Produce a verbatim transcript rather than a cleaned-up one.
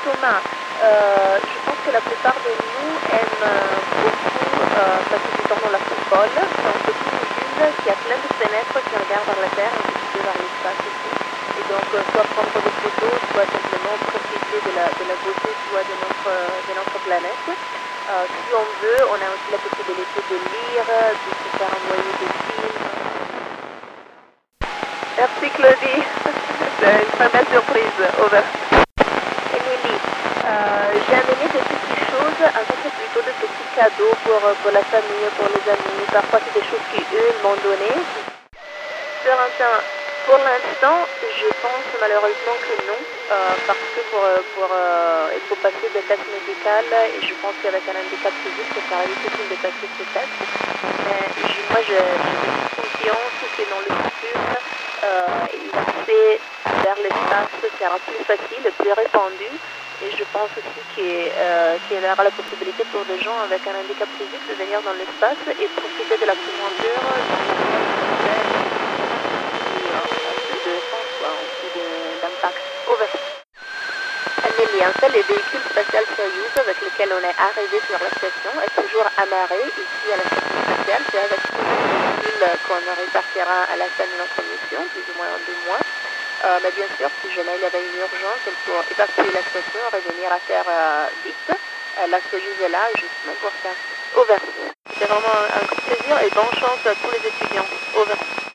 Thomas, euh, je pense que la plupart de nous aiment euh, beaucoup euh, passer du temps dans la coupole. C'est un petit module qui a plein de fenêtres qui regardent vers la Terre et un petit peu vers l'espace aussi. Et donc, euh, soit prendre des photos, soit simplement profiter de la, de la beauté soit de notre, de notre planète. Euh, si on veut, on a aussi la possibilité de lire, de se faire envoyer des films. Merci Claudie, c'est une très belle surprise. Over. Émilie, euh, j'ai amené des petites choses, en fait c'est plutôt des petits cadeaux pour, pour la famille, pour les amis, parfois c'est des choses qu'eux m'ont données. Florentin, pour l'instant, je pense malheureusement que non, euh, parce que pour, pour, euh, il faut passer des tests médicaux et je pense qu'avec un handicap physique, ça sera difficile de passer ces tests. Mais je, moi, j'ai confiance que dans le futur, euh, l'accès vers l'espace sera plus facile, plus répandu. Et je pense aussi qu'il euh, qu'il y aura la possibilité pour des gens avec un handicap physique de venir dans l'espace et profiter de la aventure de sens, quoi, aussi d'impact. Over. Amélie, en fait, les véhicules spatials Soyuz avec lesquels on est arrivé sur la station est toujours amarré ici à la station spatiale. C'est avec tous les véhicules qu'on repartira à la fin de notre mission, plus ou moins en deux mois. Euh, mais bien sûr, si jamais il y avait une urgence, il faut évacuer la station, revenir à terre euh, vite. Euh, la Soyuz est là, justement pour ça. Over. C'était vraiment un grand plaisir et bonne chance à tous les étudiants. Over.